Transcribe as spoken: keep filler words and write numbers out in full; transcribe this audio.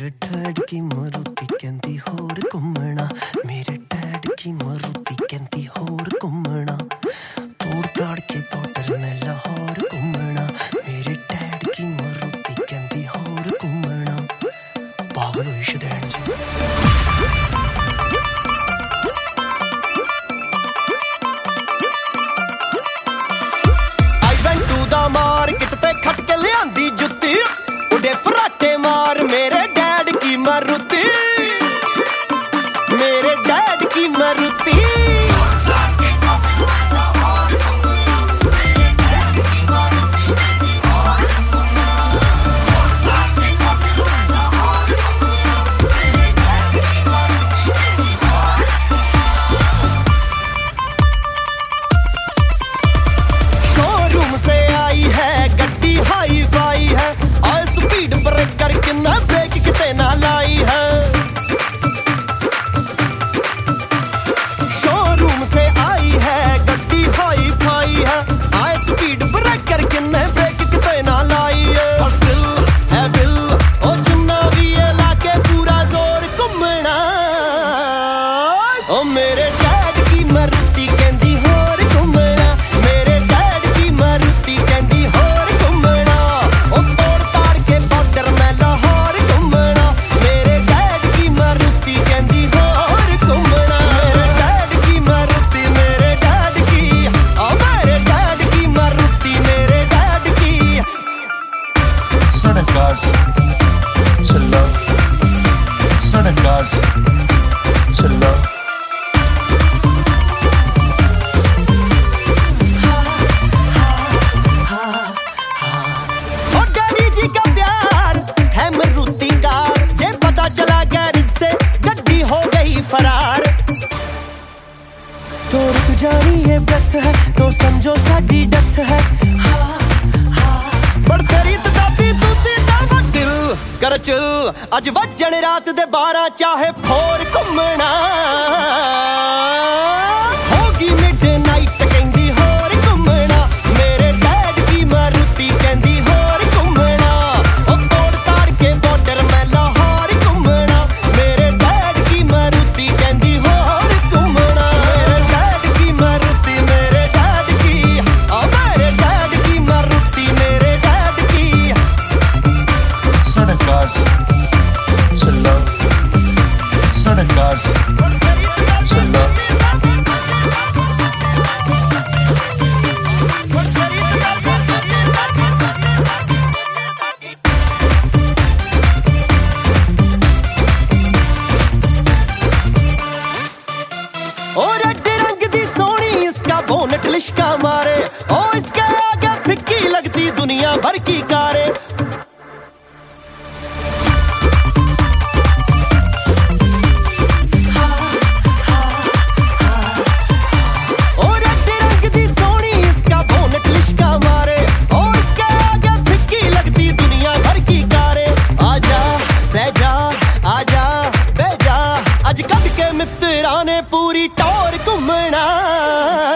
मेरे डैड की मारुति कहती होर घूमना, मेरे डैड की मारुति कहती होर घूमना, तोड़ ताड़ के बॉर्डर में लाहौर घूमना, मेरे डैड की मारुति कहती होर घूमना। पागल हुई शदैन जी। मार्केट ते खट के लियांदी जुत्ती, उड़े फराटे मार मेरे डैड की मारुति, मेरे डैड की मारुति। हाई फाई है और स्पीड ब्रेकर कितना ब्रेक किते ना लाई है, शोरूम से आई है गड्डी हाई फाई है और स्पीड ब्रेकर कितने ब्रेक किते ना लाई है। और स्टिल है बिल ओ चुन्ना भी ये लाके पूरा जोर घूमना, ओ मेरे डैड की मारुति कहती होर घूमना, मेरे डैड की मारुति कहती होर cars, chilla, stunning cars, chilla. और डैडी जी का प्यार है मारुति कार, ये पता चला गैरेज से गड्डी हो गई फरार। तो रुक जानी ये ब्रेथ है तो समझो साडी डेथ है, बड़ तेरी दादी दूधी दा दिल कर चिल, अज वजन रात दे बारह चाहे फोर घूमना, होगी मिड नाइट कहती होर घूमना, मेरे डैड की मारुति कहती होर घूमना, ओ तोड़ ताड़ के बॉर्डर में लाहौर घूमना, मेरे डैड की मारुति कहती होर घूमना, मेरे डैड की मारुति, मेरे डैड की, ओ मेरे डैड की मारुति, मेरे डैड की। Stunning cars, chilla, stunning cars, chilla. और रेड रंग दी सोनी इसका बोनट लिशका मारे, ओ इसके आगे फिक्की लगती दुनिया भर की कारे। और रेड रंग दी सोनी इसका बोनट लिशका मारे, ओ इसके आगे फिक्की लगती दुनिया भर की कारे। आजा बैजा आजा बैजा, अज कद के मित्रा ने पूरी टोर घूमना।